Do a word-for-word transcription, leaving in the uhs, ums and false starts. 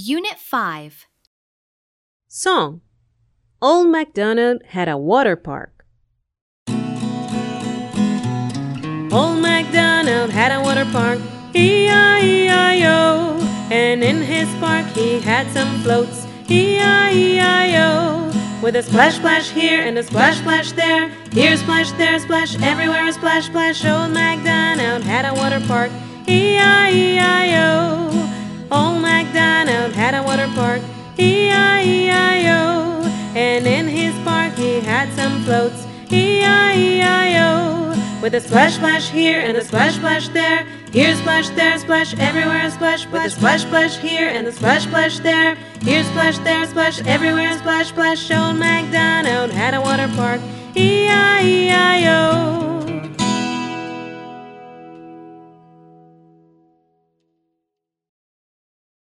Unit five. Song. Old MacDonald had a water park. Old MacDonald had a water park, E I E I O. And in his park he had some floats, E I E I O. With a splash, splash here and a splash, splash there. Here splash, there splash, everywhere a splash, splash. Old MacDonald had a water park, E I E I O. Old MacDonald had a water park, E I E I O. And in his park he had some floats, E I E I O. With a splash, splash here and a splash, splash there. Here splash, there splash, everywhere a splash, splash. With a splash, splash here and a splash, splash there. Here splash, there splash, everywhere a splash, splash. Old MacDonald had a water park, E I E I O.